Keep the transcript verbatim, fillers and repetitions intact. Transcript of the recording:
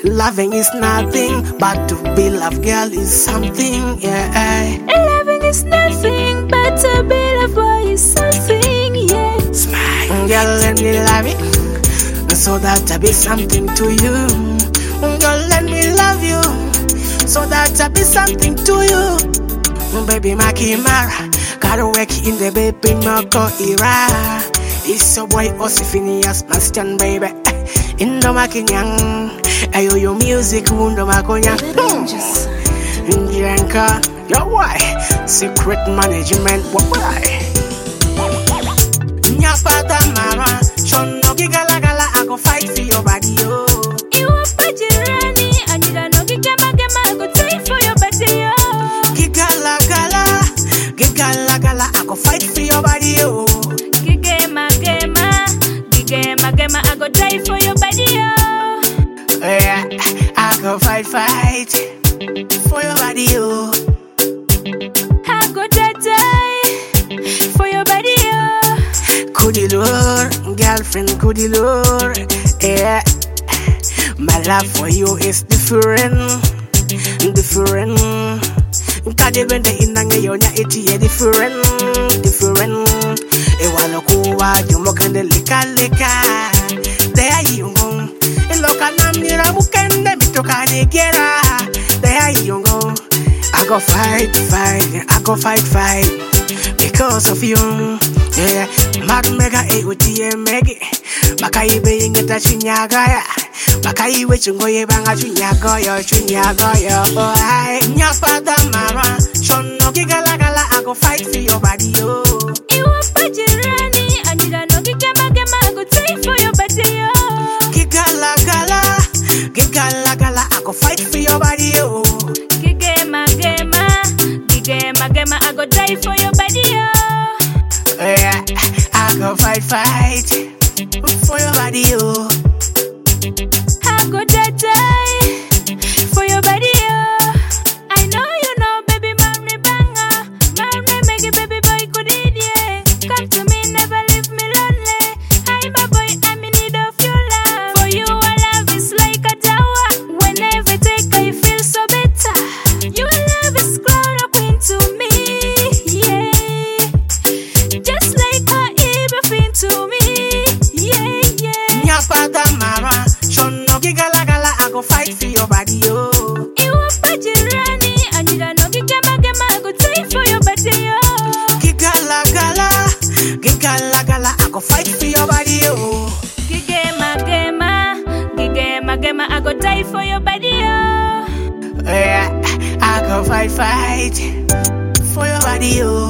Loving is nothing, but to be loved, girl, is something, yeah. Loving is nothing, but to be loved, boy, is something, yeah. Smile, girl, let me love it, so that I be something to you. Girl, let me love you, so that I be something to you. Baby, Makimara, gotta work in the baby Moko era. It's your boy Osifinias, Mastan, baby. In the Makinyang, ayo your music, Wundo Makonya. Yanka, your why? Secret management, why? Nya father, mama, Shono Gigala Gala, I go fight for your body, yo. You are Pajirani, and you don't know Gigama Gama, I go take for your body, yo. Gigala Gala, Gigala Gala, I go fight for your body, yo. Gigama Gama, Gigama Gama, I go die for your body, yo. Yeah, I go fight, fight for your body, yo. I go die, die for your body, yo. Kudilur, girlfriend Kudilur, yeah. My love for you is different, different. Kadebende inange yonya iti ye different, different. Ewalo kuwa jumo kende lika lika. There you go. Iloka namira mukende mitoka negera. There you go. I go fight, fight, I go fight, fight because of you. Yeah, Mag Mega A O T M Megi. Makaibe ingeta chinyagaya. Makaiwe chungoye banga chunyagoyo, chunyagoyo. Oh, I nyafada mama. Shono Gigala Gala, I go fight for your body, yo. You are Pajirani, and you don't know Gigama Gama, I go take for your body, yo. Gigala Gala, Gigala Gala, I go fight for your body, yo. Gigama Gama, Gigama Gama, I go die for your body, yo. Yeah, I go fight, fight for your body, yo. I go die, die for your body, yo. I know you know, baby, mommy banga. Mommy make it, baby boy, could eat, yeah. Come to me, never leave me lonely. I'm a boy, I'm in need of your love. For you, our love is like a tower. Whenever I take, I feel so better. Your love is cloud up into me, yeah. Just like a everything to me, yeah, yeah. Nyafada mama, Shono Gigala Gala, I go fight for your body, yo. You are Pajirani, and you don't know Gigama Gama, I go take for your body, yo. Gigala Gala, Gigala Gala, I go fight for your body, yo. Gigama Gama, Gigama Gama, I go die for your body, yo. Yeah, I go fight, fight for your body, yo.